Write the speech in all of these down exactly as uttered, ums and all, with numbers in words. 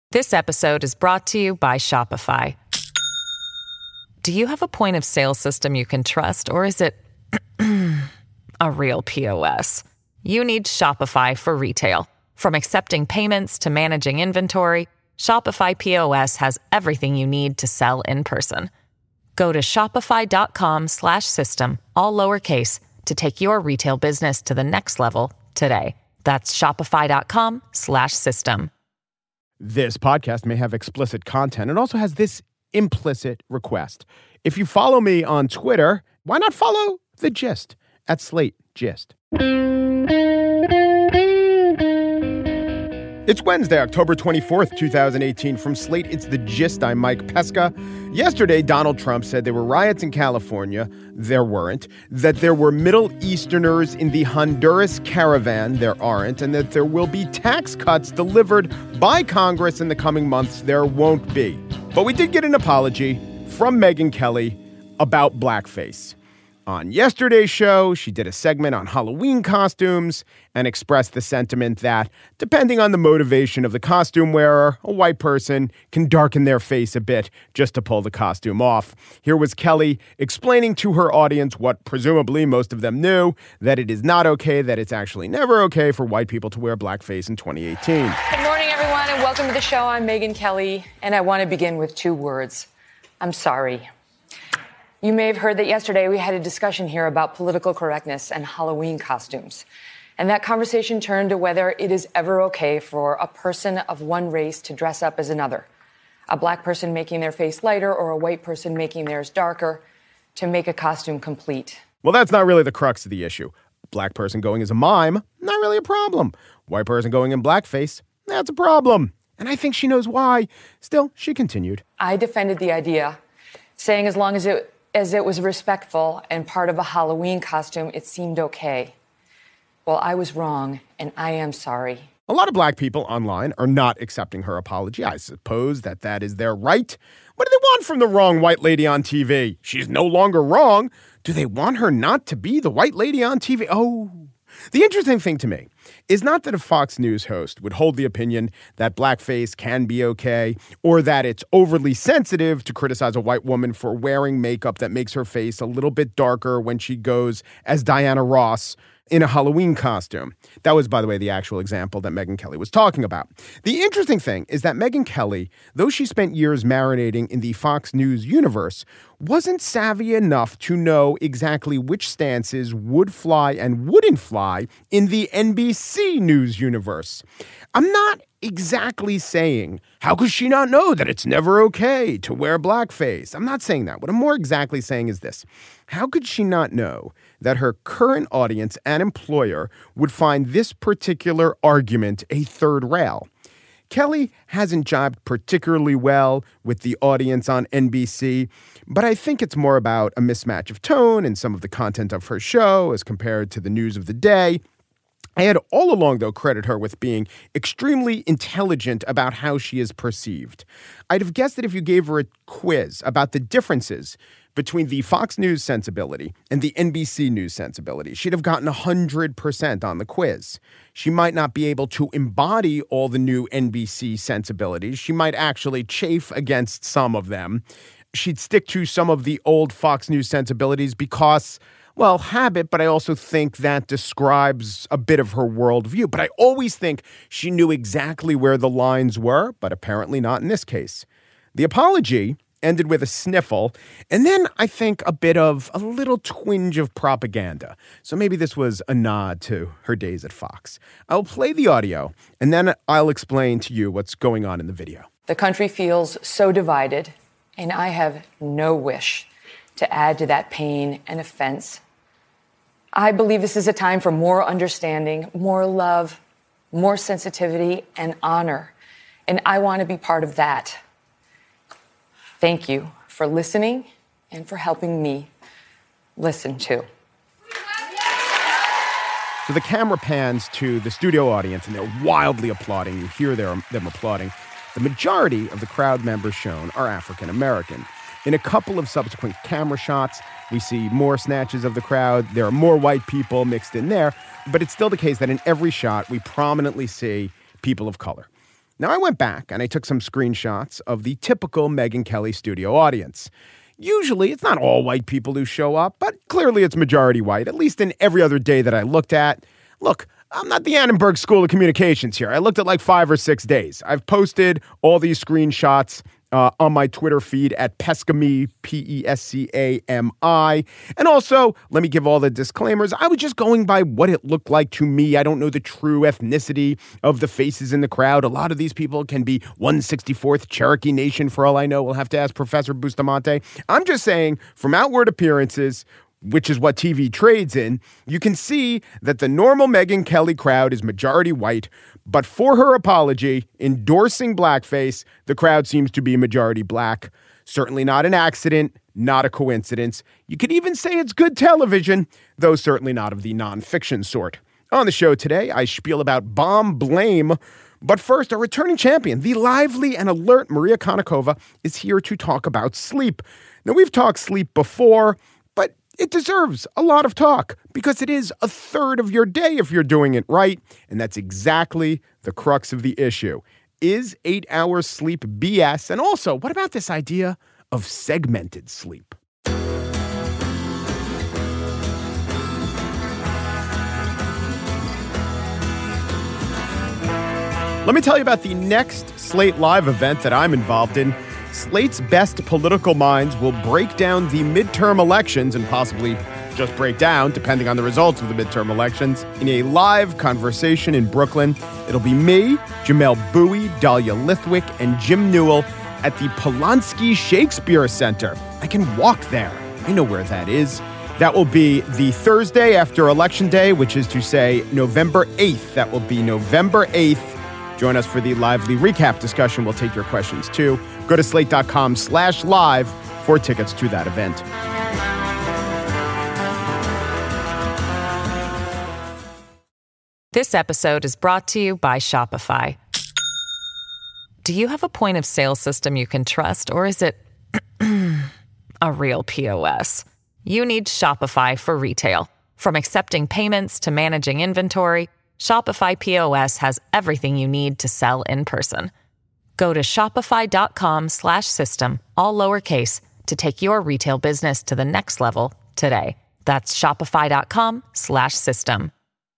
This episode is brought to you by Shopify. Do you have a point of sale system you can trust, or is it a real P O S? You need Shopify for retail. From accepting payments to managing inventory, Shopify P O S has everything you need to sell in person. Go to shopify.com slash system, all lowercase, to take your retail business to the next level today. That's shopify.com slash system. This podcast may have explicit content. It also has this implicit request. If you follow me on Twitter, why not follow The Gist at Slate Gist? It's Wednesday, October twenty-fourth, twenty eighteen. From Slate, it's The Gist. I'm Mike Pesca. Yesterday, Donald Trump said there were riots in California. There weren't. That there were Middle Easterners in the Honduras caravan. There aren't. And that there will be tax cuts delivered by Congress in the coming months. There won't be. But we did get an apology from Megyn Kelly about blackface. On yesterday's show, she did a segment on Halloween costumes and expressed the sentiment that, depending on the motivation of the costume wearer, a white person can darken their face a bit just to pull the costume off. Here was Kelly explaining to her audience what presumably most of them knew, that it is not okay, that it's actually never okay for white people to wear blackface in twenty eighteen. Good morning, everyone, and welcome to the show. I'm Megyn Kelly, and I want to begin with two words. I'm sorry. You may have heard that yesterday we had a discussion here about political correctness and Halloween costumes. And that conversation turned to whether it is ever okay for a person of one race to dress up as another. A black person making their face lighter or a white person making theirs darker to make a costume complete. Well, that's not really the crux of the issue. Black person going as a mime, not really a problem. White person going in blackface, that's a problem. And I think she knows why. Still, she continued. I defended the idea, saying as long as it As it was respectful and part of a Halloween costume, it seemed okay. Well, I was wrong, and I am sorry. A lot of black people online are not accepting her apology. I suppose that that is their right. What do they want from the wrong white lady on T V? She's no longer wrong. Do they want her not to be the white lady on T V? Oh, the interesting thing to me is not that a Fox News host would hold the opinion that blackface can be okay, or that it's overly sensitive to criticize a white woman for wearing makeup that makes her face a little bit darker when she goes as Diana Ross in a Halloween costume. That was, by the way, the actual example that Megyn Kelly was talking about. The interesting thing is that Megyn Kelly, though she spent years marinating in the Fox News universe, wasn't savvy enough to know exactly which stances would fly and wouldn't fly in the N B C News universe. I'm not exactly saying, how could she not know that it's never okay to wear blackface? I'm not saying that. What I'm more exactly saying is this. How could she not know that her current audience and employer would find this particular argument a third rail? Kelly hasn't jibed particularly well with the audience on N B C, but I think it's more about a mismatch of tone and some of the content of her show as compared to the news of the day. I had all along, though, credit her with being extremely intelligent about how she is perceived. I'd have guessed that if you gave her a quiz about the differences between the Fox News sensibility and the N B C News sensibility, she'd have gotten one hundred percent on the quiz. She might not be able to embody all the new N B C sensibilities. She might actually chafe against some of them. She'd stick to some of the old Fox News sensibilities because, well, habit, but I also think that describes a bit of her worldview. But I always think she knew exactly where the lines were, but apparently not in this case. The apology ended with a sniffle, and then I think a bit of a little twinge of propaganda. So maybe this was a nod to her days at Fox. I'll play the audio, and then I'll explain to you what's going on in the video. The country feels so divided, and I have no wish to add to that pain and offense. I believe this is a time for more understanding, more love, more sensitivity, and honor. And I want to be part of that. Thank you for listening and for helping me listen too. So the camera pans to the studio audience, and they're wildly applauding. You hear them applauding. The majority of the crowd members shown are African American. In a couple of subsequent camera shots, we see more snatches of the crowd. There are more white people mixed in there, but it's still the case that in every shot, we prominently see people of color. Now, I went back and I took some screenshots of the typical Megyn Kelly studio audience. Usually, it's not all white people who show up, but clearly it's majority white, at least in every other day that I looked at. Look, I'm not the Annenberg School of Communications here. I looked at like five or six days. I've posted all these screenshots uh, on my Twitter feed at Pescami, P E S C A M I. And also, let me give all the disclaimers. I was just going by what it looked like to me. I don't know the true ethnicity of the faces in the crowd. A lot of these people can be one sixty-fourth Cherokee Nation for all I know. We'll have to ask Professor Bustamante. I'm just saying, from outward appearances, which is what T V trades in, you can see that the normal Megyn Kelly crowd is majority white, but for her apology, endorsing blackface, the crowd seems to be majority black. Certainly not an accident, not a coincidence. You could even say it's good television, though certainly not of the nonfiction sort. On the show today, I spiel about bomb blame. But first, our returning champion, the lively and alert Maria Konnikova, is here to talk about sleep. Now, we've talked sleep before, but it deserves a lot of talk because it is a third of your day if you're doing it right. And that's exactly the crux of the issue. Is eight hours sleep B S? And also, what about this idea of segmented sleep? Let me tell you about the next Slate Live event that I'm involved in. Slate's best political minds will break down the midterm elections and possibly just break down, depending on the results of the midterm elections, in a live conversation in Brooklyn. It'll be me, Jamel Bowie, Dahlia Lithwick, and Jim Newell at the Polanski Shakespeare Center. I can walk there. I know where that is. That will be the Thursday after Election Day, which is to say November eighth. That will be November eighth. Join us for the lively recap discussion. We'll take your questions, too. Go to slate.com slash live for tickets to that event. This episode is brought to you by Shopify. Do you have a point of sale system you can trust, or is it a real P O S? You need Shopify for retail. From accepting payments to managing inventory, Shopify P O S has everything you need to sell in person. Go to shopify.com slash system, all lowercase, to take your retail business to the next level today. That's shopify.com slash system.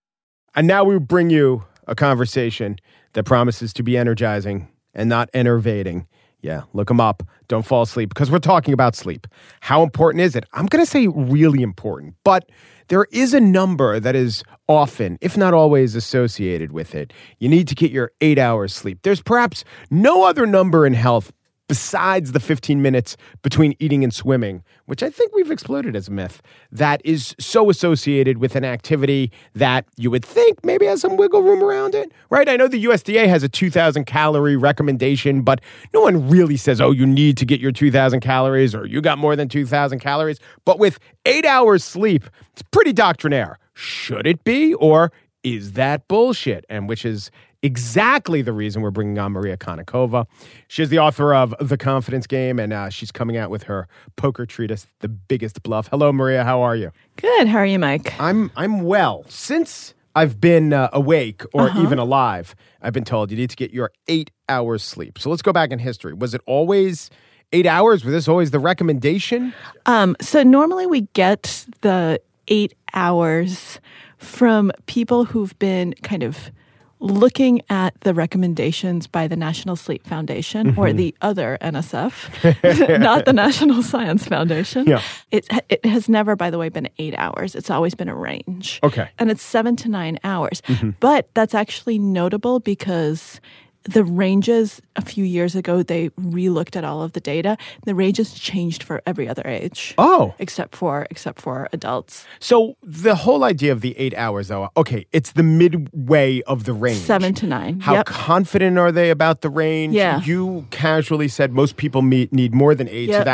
And now we bring you a conversation that promises to be energizing and not enervating. Yeah, look them up. Don't fall asleep because we're talking about sleep. How important is it? I'm going to say really important, but there is a number that is often, if not always, associated with it. You need to get your eight hours sleep. There's perhaps no other number in health besides the fifteen minutes between eating and swimming, which I think we've exploded as a myth, that is so associated with an activity that you would think maybe has some wiggle room around it, right? I know the U S D A has a two thousand calorie recommendation, but no one really says, oh, you need to get your two thousand calories or you got more than two thousand calories. But with eight hours sleep, it's pretty doctrinaire. Should it be, or is that bullshit? And which is exactly the reason we're bringing on Maria Konnikova. She's the author of The Confidence Game, and uh, she's coming out with her poker treatise, The Biggest Bluff. Hello, Maria. How are you? Good. How are you, Mike? I'm I'm well. Since I've been uh, awake or uh-huh. even alive, I've been told you need to get your eight hours sleep. So let's go back in history. Was it always eight hours? Was this always the recommendation? Um, so normally we get the eight hours from people who've been kind of looking at the recommendations by the National Sleep Foundation, mm-hmm. or the other N S F, not the National Science Foundation. Yeah. It, it has never, by the way, been eight hours. It's always been a range. Okay. And it's seven to nine hours. Mm-hmm. But that's actually notable because the ranges a few years ago, they re-looked at all of the data. The ranges changed for every other age. Oh. Except for except for adults. So the whole idea of the eight hours, though, okay, it's the midway of the range. Seven to nine. How yep. confident are they about the range? Yeah. You casually said most people meet, need more than eight, yep. so that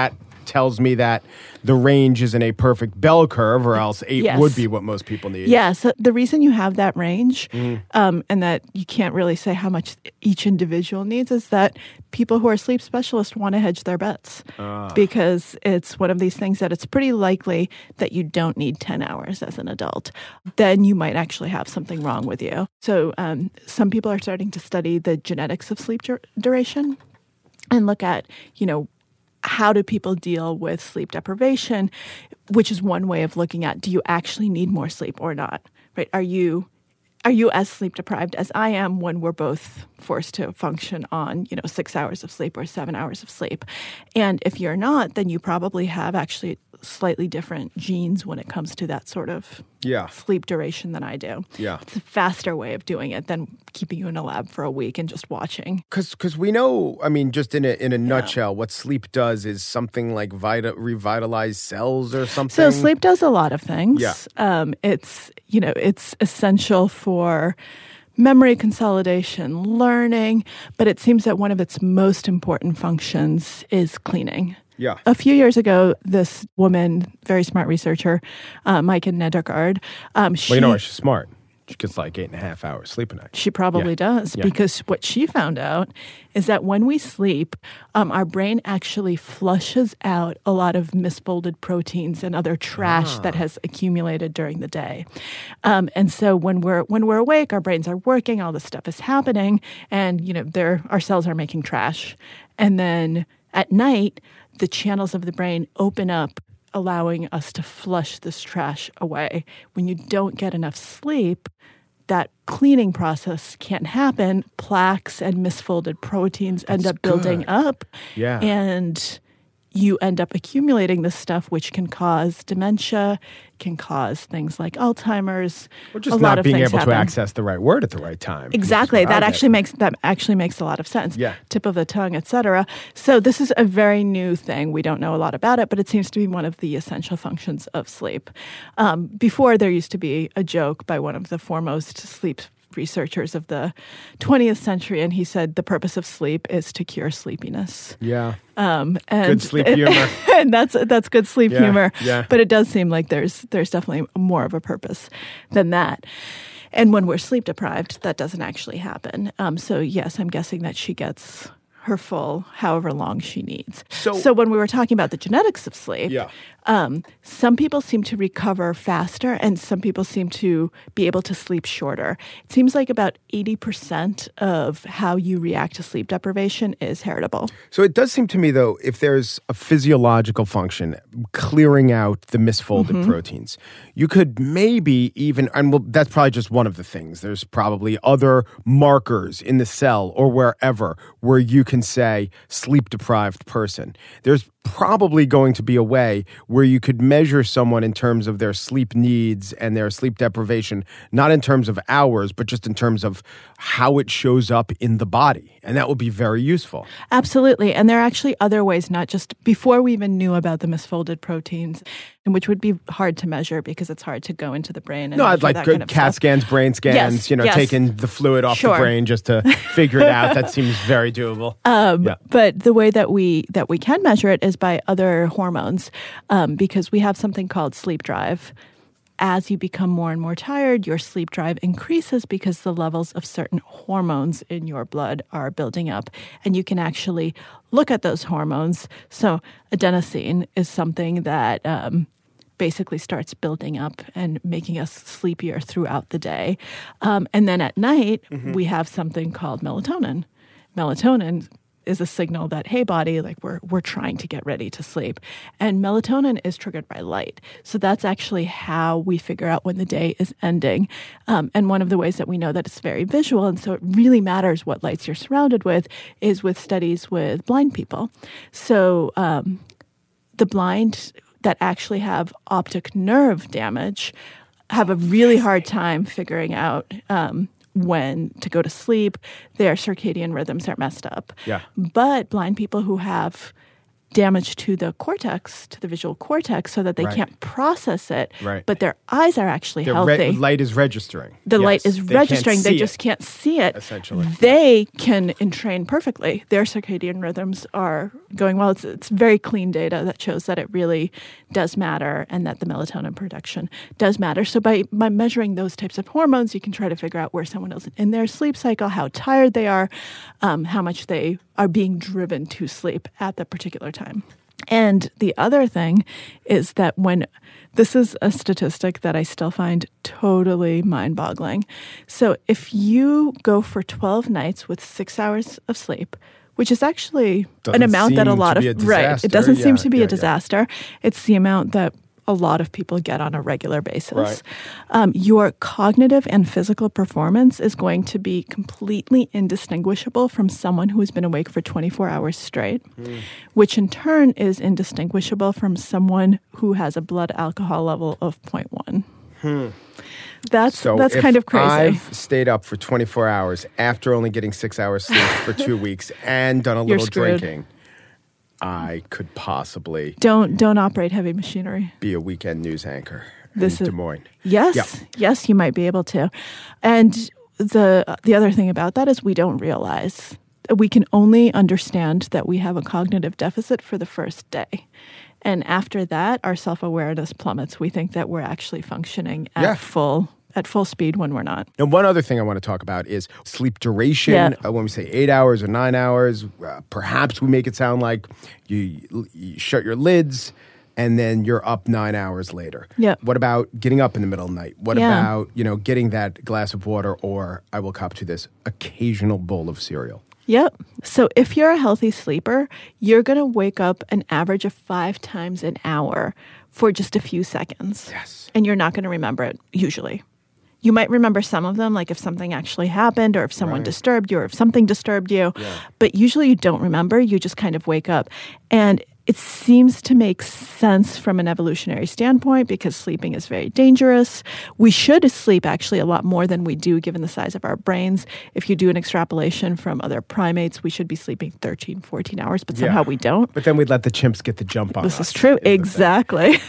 tells me that the range isn't a perfect bell curve, or else eight Yes. would be what most people need. Yeah, so the reason you have that range Mm. um, and that you can't really say how much each individual needs is that people who are sleep specialists want to hedge their bets Ah. because it's one of these things that it's pretty likely that you don't need ten hours as an adult. Then you might actually have something wrong with you. So um, some people are starting to study the genetics of sleep dur- duration and look at, you know, how do people deal with sleep deprivation, which is one way of looking at, do you actually need more sleep or not, right? Are you are you as sleep deprived as I am when we're both forced to function on, you know, six hours of sleep or seven hours of sleep? And if you're not, then you probably have actually slightly different genes when it comes to that sort of Yeah. sleep duration than I do. Yeah. It's a faster way of doing it than keeping you in a lab for a week and just watching. Because we know, I mean, just in a, in a nutshell, what sleep does is something like vita, revitalize cells or something. So sleep does a lot of things. Yeah. Um, it's, you know, it's essential for memory consolidation, learning, but it seems that one of its most important functions is cleaning. Yeah. A few years ago, this woman, very smart researcher, uh, Maiken Nedergaard, um, she, Well, you know what? She's smart. She gets like eight and a half hours sleep a night. She probably Yeah. does, Yeah. because what she found out is that when we sleep, um, our brain actually flushes out a lot of misfolded proteins and other trash Ah. that has accumulated during the day. Um, and so when we're when we're awake, our brains are working, all this stuff is happening, and you know, they're, our cells are making trash. And then at night, the channels of the brain open up, allowing us to flush this trash away. When you don't get enough sleep, that cleaning process can't happen. Plaques and misfolded proteins end That's up building good. up. Yeah. And you end up accumulating this stuff, which can cause dementia, can cause things like Alzheimer's. Or a just lot not of being things able happen. to access the right word at the right time. which is Exactly. what I That get. actually makes that actually makes a lot of sense. Yeah. Tip of the tongue, et cetera. So this is a very new thing. We don't know a lot about it, but it seems to be one of the essential functions of sleep. Um, before, there used to be a joke by one of the foremost sleep researchers of the twentieth century, and he said the purpose of sleep is to cure sleepiness. Yeah. Um, and Good sleep humor. and that's that's good sleep Yeah, humor. yeah. But it does seem like there's there's definitely more of a purpose than that. And when we're sleep deprived, that doesn't actually happen. Um, so yes, I'm guessing that she gets her full however long she needs. So- so when we were talking about the genetics of sleep, Yeah. um, some people seem to recover faster and some people seem to be able to sleep shorter. It seems like about eighty percent of how you react to sleep deprivation is heritable. So it does seem to me, though, if there's a physiological function, clearing out the misfolded Mm-hmm. proteins, you could maybe even, and well, that's probably just one of the things. There's probably other markers in the cell or wherever where you can say sleep deprived person. There's probably going to be a way where you could measure someone in terms of their sleep needs and their sleep deprivation, not in terms of hours, but just in terms of how it shows up in the body. And that would be very useful. Absolutely. And there are actually other ways, not just before we even knew about the misfolded proteins, and which would be hard to measure because it's hard to go into the brain. And No, I'd measure like that good kind of CAT stuff. scans, brain scans, Yes, you know, yes. taking the fluid off Sure. the brain just to figure it out. That seems very doable. Um, Yeah. But the way that we that we can measure it is by other hormones, um, because we have something called sleep drive. As you become more and more tired, your sleep drive increases because the levels of certain hormones in your blood are building up. And you can actually look at those hormones. So adenosine is something that um, basically starts building up and making us sleepier throughout the day. Um, and then at night, we have something called melatonin. Melatonin is a signal that, hey, body, like we're we're trying to get ready to sleep. And melatonin is triggered by light. So that's actually how we figure out when the day is ending. Um, and one of the ways that we know that it's very visual, and so it really matters what lights you're surrounded with, is with studies with blind people. So um, the blind that actually have optic nerve damage have a really hard time figuring out um, when to go to sleep. Their circadian rhythms are messed up. Yeah. But blind people who have damage to the cortex, to the visual cortex, so that they Right. can't process it. Right. But their eyes are actually The healthy. re- light is registering. The Yes. light is They can't registering. They see just it, can't see it. essentially. They can entrain perfectly. Their circadian rhythms are going well. It's, it's very clean data that shows that it really does matter and that the melatonin production does matter. So by, by measuring those types of hormones, you can try to figure out where someone is in their sleep cycle, how tired they are, um, how much they are being driven to sleep at the particular time. And the other thing is that when this is a statistic that I still find totally mind-boggling. So if you go for twelve nights with six hours of sleep, which is actually Doesn't an amount that a seem lot to of be a right, disaster. it doesn't seem Yeah, to be yeah, a yeah. disaster. It's the amount that a lot of people get on a regular basis. Right. Um, your cognitive and physical performance is going to be completely indistinguishable from someone who has been awake for twenty-four hours straight, Mm. which in turn is indistinguishable from someone who has a blood alcohol level of zero point one. Hmm. That's So that's if kind of crazy. I've stayed up for twenty-four hours after only getting six hours sleep for two weeks and done a You're little screwed. drinking, I could possibly Don't don't operate heavy machinery. be a weekend news anchor This in is- Des Moines. Yes, Yep. yes, you might be able to. And the the other thing about that is we don't realize we can only understand that we have a cognitive deficit for the first day. And after that, our self-awareness plummets. We think that we're actually functioning at Yeah. full at full speed when we're not. And one other thing I want to talk about is sleep duration. Yeah. Uh, when we say eight hours or nine hours, uh, perhaps we make it sound like you, you shut your lids and then you're up nine hours later. Yep. What about getting up in the middle of the night? What Yeah. about, you know, getting that glass of water or, I will cop to this, occasional bowl of cereal? Yep. So if you're a healthy sleeper, you're going to wake up an average of five times an hour for just a few seconds. Yes. And you're not going to remember it, usually. You might remember some of them, like if something actually happened or if someone Right. disturbed you or if something disturbed you. Yeah. But usually you don't remember. You just kind of wake up. And it seems to make sense from an evolutionary standpoint because sleeping is very dangerous. We should sleep actually a lot more than we do given the size of our brains. If you do an extrapolation from other primates, we should be sleeping thirteen, fourteen hours, but somehow Yeah. we don't. But then we'd let the chimps get the jump on This us, is true. the thing. Exactly.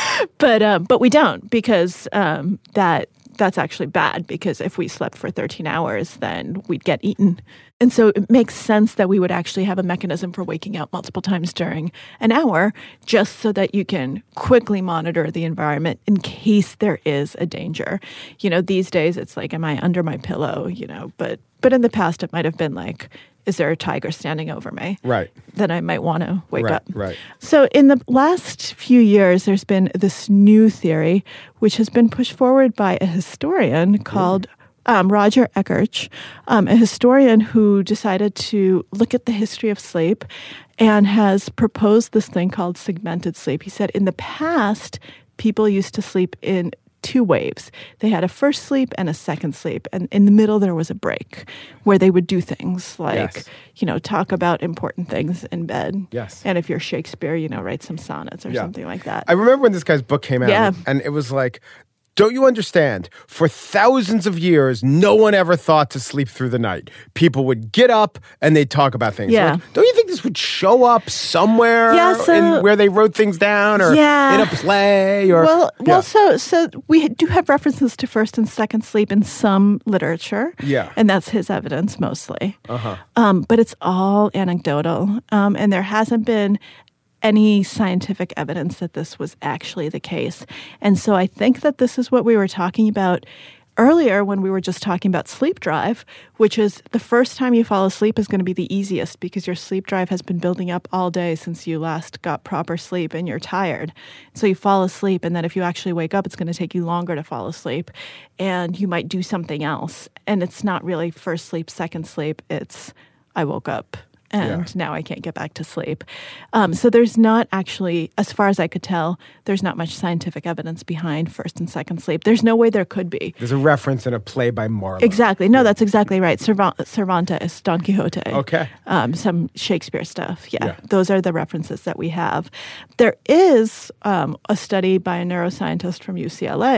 but um, but we don't because um, that that's actually bad because if we slept for thirteen hours, then we'd get eaten. And so it makes sense that we would actually have a mechanism for waking up multiple times during an hour just so that you can quickly monitor the environment in case there is a danger. You know, these days it's like, am I under my pillow? You know, but but in the past it might have been like, is there a tiger standing over me? Right. Then I might want to wake Right, up. right. So in the last few years, there's been this new theory, which has been pushed forward by a historian called um, Roger Eckerch, um, a historian who decided to look at the history of sleep and has proposed this thing called segmented sleep. He said in the past, people used to sleep in two waves. They had a first sleep and a second sleep. And in the middle, there was a break where they would do things like, Yes. you know, talk about important things in bed. Yes. And if you're Shakespeare, you know, write some sonnets or Yeah. something like that. I remember when this guy's book came out, Yeah. and it was like, don't you understand? For thousands of years, no one ever thought to sleep through the night. People would get up and they'd talk about things. Yeah. Like, don't you think this would show up somewhere Yeah, so- in where they wrote things down or Yeah. in a play? Or Well, Yeah. well, so so we do have references to first and second sleep in some literature. Yeah. And that's his evidence mostly. Uh-huh. Um, but it's all anecdotal. Um, and there hasn't been any scientific evidence that this was actually the case. And so I think that this is what we were talking about earlier when we were just talking about sleep drive, which is the first time you fall asleep is going to be the easiest because your sleep drive has been building up all day since you last got proper sleep and you're tired. So you fall asleep, and then if you actually wake up, it's going to take you longer to fall asleep, and you might do something else. And it's not really first sleep, second sleep. It's I woke up. And Yeah. now I can't get back to sleep. Um, so there's not actually, as far as I could tell, there's not much scientific evidence behind first and second sleep. There's no way there could be. There's a reference in a play by Marlowe. Exactly. No, that's exactly right. Cervan- Cervantes, Don Quixote. Okay. Um, some Shakespeare stuff. Yeah, Yeah. those are the references that we have. There is um, a study by a neuroscientist from U C L A. His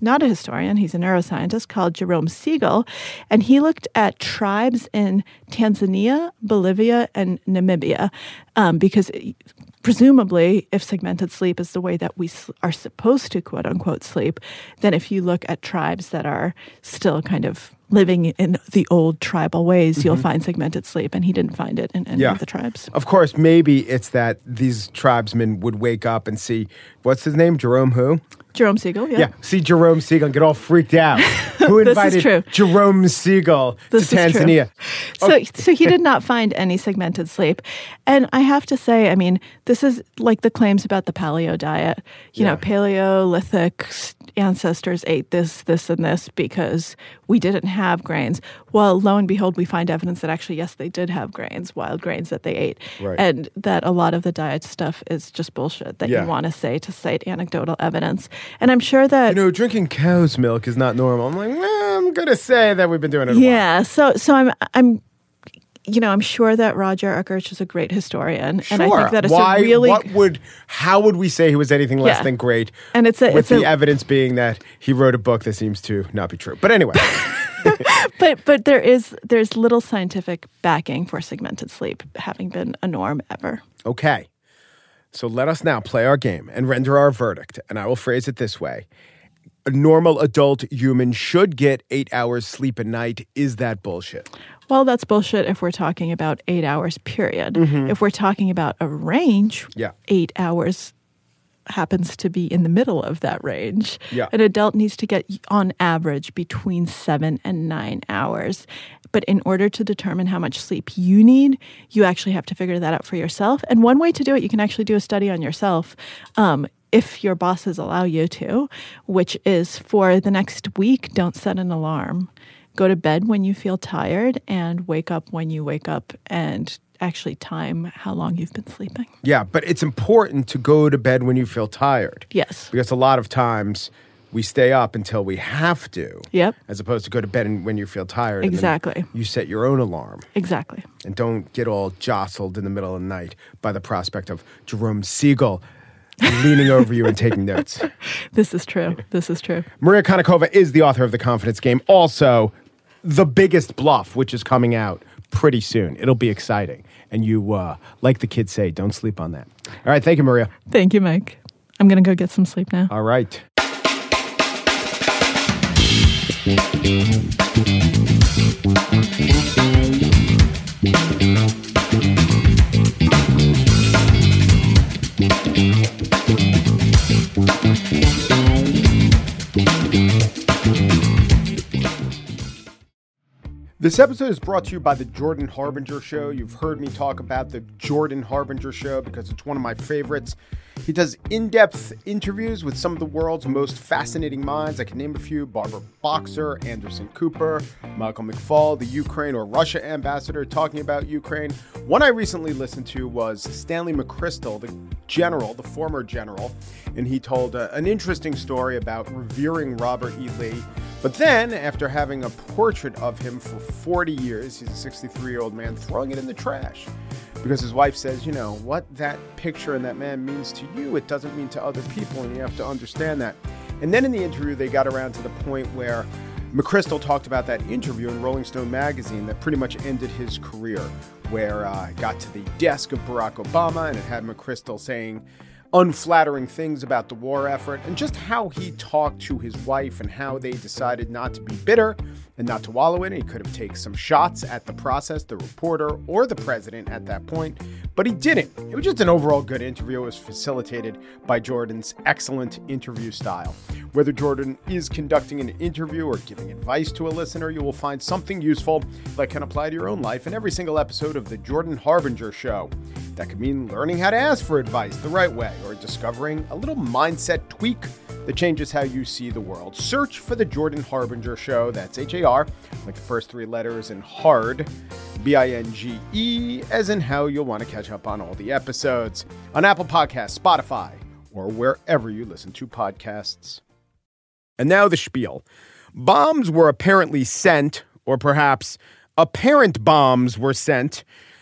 who's not a historian, he's a neuroscientist called Jerome Siegel, and he looked at tribes in Tanzania, Bolivia, and Namibia, um, because it, presumably, if segmented sleep is the way that we are supposed to, quote unquote, sleep, then if you look at tribes that are still kind of living in the old tribal ways, mm-hmm. you'll find segmented sleep. And he didn't find it in any yeah. of the tribes. Of course, maybe it's that these tribesmen would wake up and see, what's his name? Jerome who? Jerome Siegel, yeah. Yeah, see Jerome Siegel and get all freaked out. Who invited Jerome Siegel this to Tanzania? So, okay. so he did not find any segmented sleep. And I have to say, I mean, this is like the claims about the paleo diet. You yeah. know, Paleolithic ancestors ate this, this, and this because we didn't have grains. Well, lo and behold, we find evidence that actually, yes, they did have grains, wild grains that they ate. Right. And that a lot of the diet stuff is just bullshit that yeah. you want to say to cite anecdotal evidence. And I'm sure that... You know, drinking cow's milk is not normal. I'm like, well, I'm going to say that we've been doing it a yeah, while. so so I'm... I'm You know, I'm sure that Roger Urkich is a great historian, sure. and I think that it's Why, a really what would, how would we say he was anything less yeah. than great? And it's a, with it's the a, evidence being that he wrote a book that seems to not be true. But anyway, but but there is there's little scientific backing for segmented sleep having been a norm ever. Okay, so let us now play our game and render our verdict. And I will phrase it this way. A normal adult human should get eight hours sleep a night. Is that bullshit? Well, that's bullshit if we're talking about eight hours, period. Mm-hmm. If we're talking about a range, yeah. eight hours happens to be in the middle of that range. Yeah. An adult needs to get, on average, between seven and nine hours. But in order to determine how much sleep you need, you actually have to figure that out for yourself. And one way to do it, you can actually do a study on yourself. Um, if your bosses allow you to, which is for the next week, don't set an alarm. Go to bed when you feel tired and wake up when you wake up and actually time how long you've been sleeping. Yeah, but it's important to go to bed when you feel tired. Yes. Because a lot of times we stay up until we have to. Yep. As opposed to go to bed when you feel tired. Exactly. And then you set your own alarm. Exactly. And don't get all jostled in the middle of the night by the prospect of Jerome Siegel leaning over you and taking notes. This is true. This is true. Maria Konnikova is the author of The Confidence Game. Also, The Biggest Bluff, which is coming out pretty soon. It'll be exciting. And you, uh, like the kids say, don't sleep on that. All right. Thank you, Maria. Thank you, Mike. I'm going to go get some sleep now. All right. This episode is brought to you by the Jordan Harbinger Show. You've heard me talk about the Jordan Harbinger Show because it's one of my favorites. He does in-depth interviews with some of the world's most fascinating minds. I can name a few: Barbara Boxer, Anderson Cooper, Michael McFaul, the Ukraine or Russia ambassador talking about Ukraine. One I recently listened to was Stanley McChrystal, the general, the former general, and he told uh, an interesting story about revering Robert E. Lee. But then, after having a portrait of him for forty years, he's a sixty-three-year-old man, throwing it in the trash. Because his wife says, you know, what that picture and that man means to you, it doesn't mean to other people, and you have to understand that. And then in the interview, they got around to the point where McChrystal talked about that interview in Rolling Stone magazine that pretty much ended his career, where uh, it got to the desk of Barack Obama, and it had McChrystal saying unflattering things about the war effort, and just how he talked to his wife and how they decided not to be bitter and not to wallow in it. He could have taken some shots at the process, the reporter, or the president at that point, but he didn't. It was just an overall good interview. It was facilitated by Jordan's excellent interview style. Whether Jordan is conducting an interview or giving advice to a listener, you will find something useful that can apply to your own life in every single episode of The Jordan Harbinger Show. That could mean learning how to ask for advice the right way, or discovering a little mindset tweak that changes how you see the world. Search for The Jordan Harbinger Show. That's H A R, like the first three letters, and hard, B I N G E, as in how you'll want to catch up on all the episodes on Apple Podcasts, Spotify, or wherever you listen to podcasts. And now the spiel. Bombs were apparently sent, or perhaps apparent bombs were sent,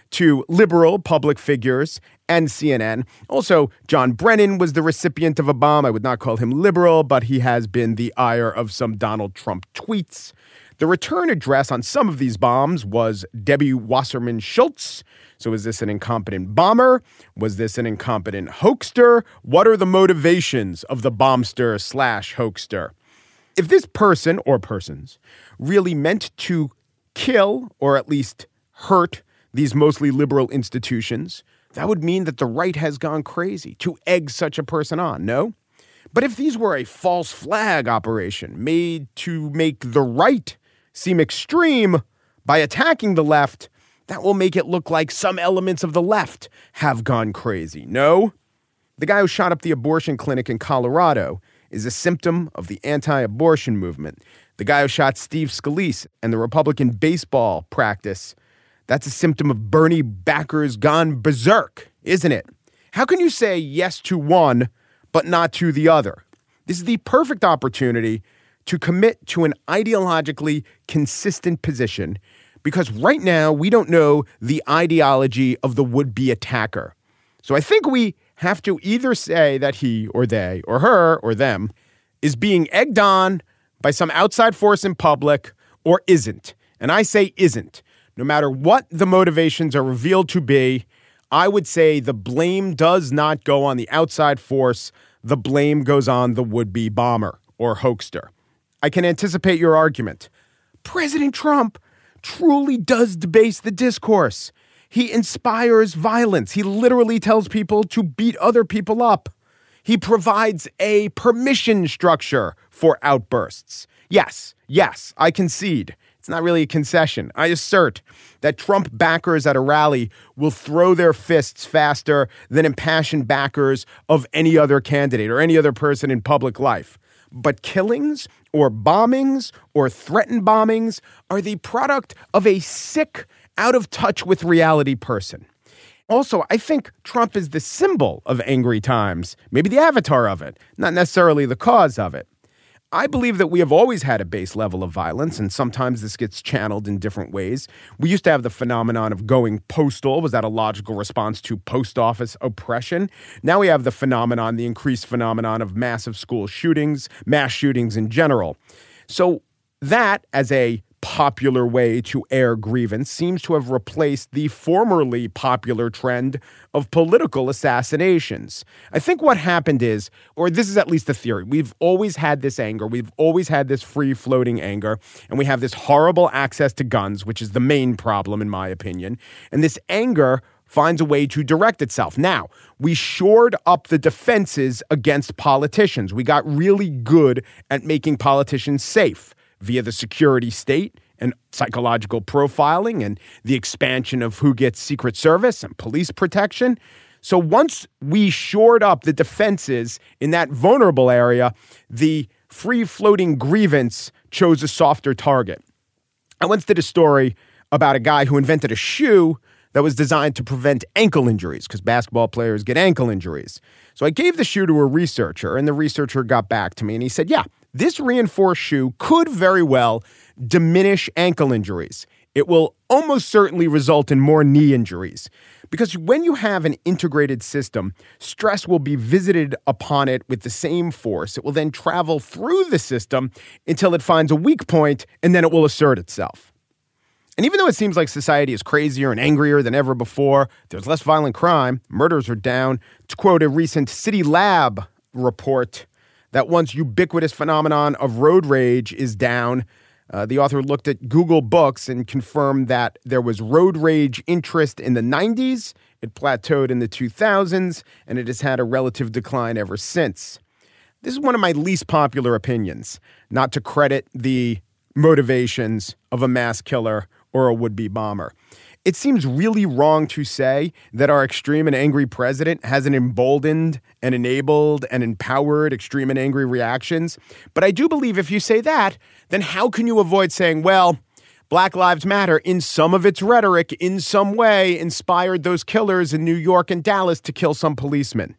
to liberal public figures and C N N. Also, John Brennan was the recipient of a bomb. I would not call him liberal, but he has been the ire of some Donald Trump tweets. The return address on some of these bombs was Debbie Wasserman Schultz. So is this an incompetent bomber? Was this an incompetent hoaxer? What are the motivations of the bombster slash hoaxer? If this person or persons really meant to kill or at least hurt these mostly liberal institutions, that would mean that the right has gone crazy to egg such a person on, no? But if these were a false flag operation made to make the right seem extreme by attacking the left, that will make it look like some elements of the left have gone crazy, no? The guy who shot up the abortion clinic in Colorado is a symptom of the anti-abortion movement. The guy who shot Steve Scalise and the Republican baseball practice, that's a symptom of Bernie backers gone berserk, isn't it? How can you say yes to one, but not to the other? This is the perfect opportunity to commit to an ideologically consistent position, because right now we don't know the ideology of the would-be attacker. So I think we have to either say that he or they or her or them is being egged on by some outside force in public or isn't. And I say isn't. No matter what the motivations are revealed to be, I would say the blame does not go on the outside force. The blame goes on the would-be bomber or hoaxer. I can anticipate your argument. President Trump truly does debase the discourse. He inspires violence. He literally tells people to beat other people up. He provides a permission structure for outbursts. Yes, yes, I concede. It's not really a concession. I assert that Trump backers at a rally will throw their fists faster than impassioned backers of any other candidate or any other person in public life. But killings or bombings or threatened bombings are the product of a sick, out of touch with reality person. Also, I think Trump is the symbol of angry times, maybe the avatar of it, not necessarily the cause of it. I believe that we have always had a base level of violence, and sometimes this gets channeled in different ways. We used to have the phenomenon of going postal. Was that a logical response to post office oppression? Now we have the phenomenon, the increased phenomenon of massive school shootings, mass shootings in general. So that, as a popular way to air grievance, seems to have replaced the formerly popular trend of political assassinations. I think what happened is, or this is at least a theory, we've always had this anger, we've always had this free-floating anger, and we have this horrible access to guns, which is the main problem in my opinion, and this anger finds a way to direct itself. Now, we shored up the defenses against politicians. We got really good at making politicians safe via the security state and psychological profiling and the expansion of who gets Secret Service and police protection. So once we shored up the defenses in that vulnerable area, the free-floating grievance chose a softer target. I once did a story about a guy who invented a shoe that was designed to prevent ankle injuries because basketball players get ankle injuries. So I gave the shoe to a researcher, and the researcher got back to me, and he said, yeah, this reinforced shoe could very well diminish ankle injuries. It will almost certainly result in more knee injuries. Because when you have an integrated system, stress will be visited upon it with the same force. It will then travel through the system until it finds a weak point, and then it will assert itself. And even though it seems like society is crazier and angrier than ever before, there's less violent crime, murders are down. To quote a recent City Lab report, that once ubiquitous phenomenon of road rage is down. Uh, the author looked at Google Books and confirmed that there was road rage interest in the nineties. It plateaued in the two thousands, and it has had a relative decline ever since. This is one of my least popular opinions, not to credit the motivations of a mass killer or a would-be bomber. It seems really wrong to say that our extreme and angry president hasn't emboldened and enabled and empowered extreme and angry reactions. But I do believe if you say that, then how can you avoid saying, well, Black Lives Matter in some of its rhetoric in some way inspired those killers in New York and Dallas to kill some policemen?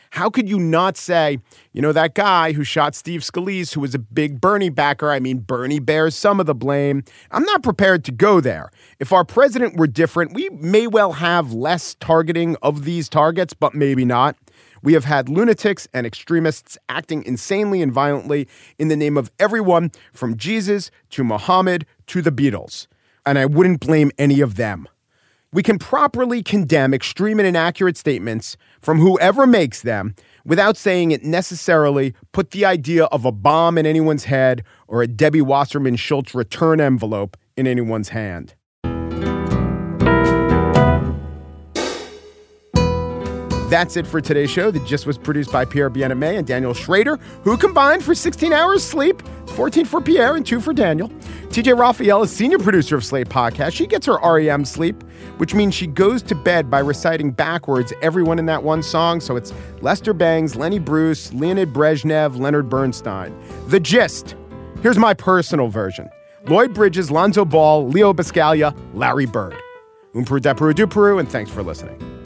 How could you not say, you know, that guy who shot Steve Scalise, who was a big Bernie backer, I mean, Bernie bears some of the blame. I'm not prepared to go there. If our president were different, we may well have less targeting of these targets, but maybe not. We have had lunatics and extremists acting insanely and violently in the name of everyone from Jesus to Muhammad to the Beatles. And I wouldn't blame any of them. We can properly condemn extreme and inaccurate statements from whoever makes them without saying it necessarily put the idea of a bomb in anyone's head or a Debbie Wasserman Schultz return envelope in anyone's hand. That's it for today's show. The Gist was produced by Pierre Bienaimé and Daniel Schrader, who combined for sixteen hours sleep, fourteen for Pierre and two for Daniel. T J Raphael is senior producer of Slate Podcast. She gets her R E M sleep, which means she goes to bed by reciting backwards everyone in that one song. So it's Lester Bangs, Lenny Bruce, Leonid Brezhnev, Leonard Bernstein. The Gist. Here's my personal version. Lloyd Bridges, Lonzo Ball, Leo Biscaglia, Larry Bird. Un Peru de Peru du Peru, and thanks for listening.